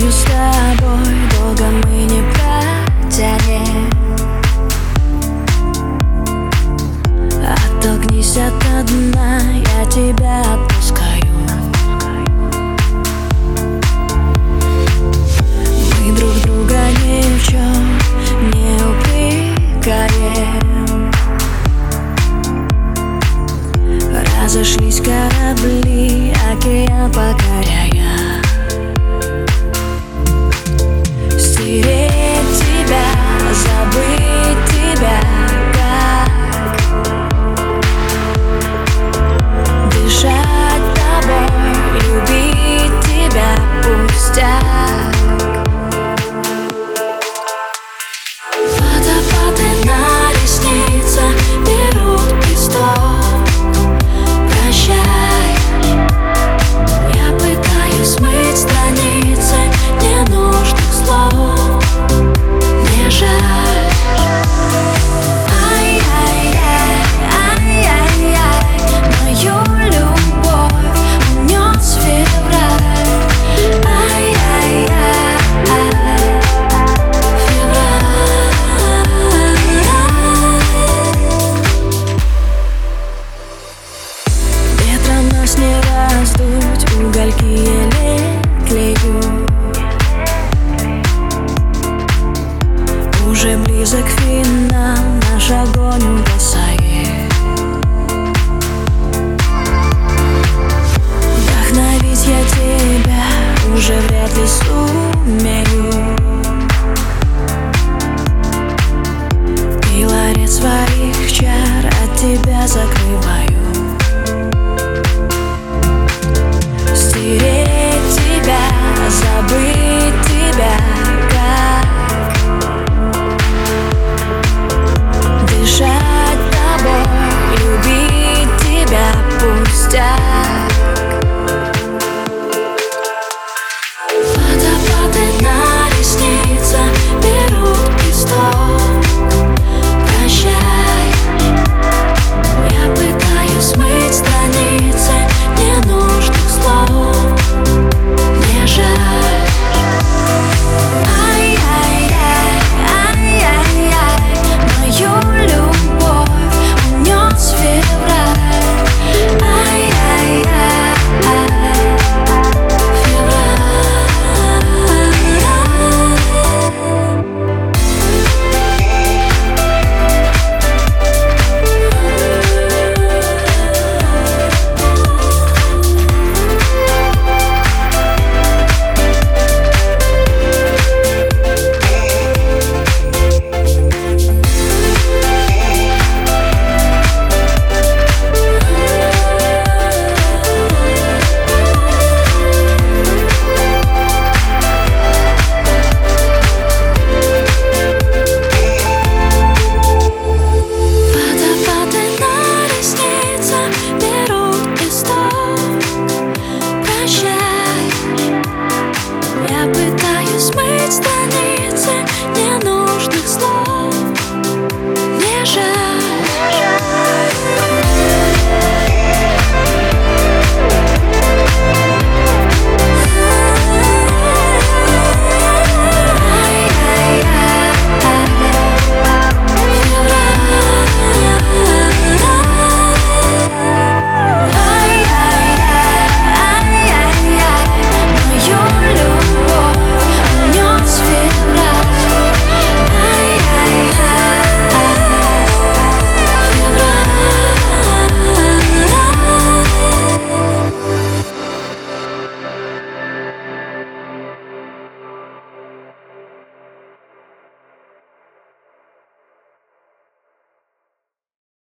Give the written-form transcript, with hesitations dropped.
Знаю, с тобой долго мы не протянем. Оттолкнись от дна, я тебя отпускаю. Мы друг друга ни в чем не упрекаем. Разошлись корабли, океан покоряя. Стереть тебя, забыть тебя, как дышать тобой, любить тебя, пустяк. Водопады на ресницах берут песок. Прощай, я пытаюсь смыть страницы ненужных слов. Мне жаль. Ай-яй-яй, ай-яй-яй, мою любовь унес февраль. Ай-яй-яй, февраль. Ветром нас не раздуть, угольки еле тлеют. Уже близок финал, наш огонь угасает.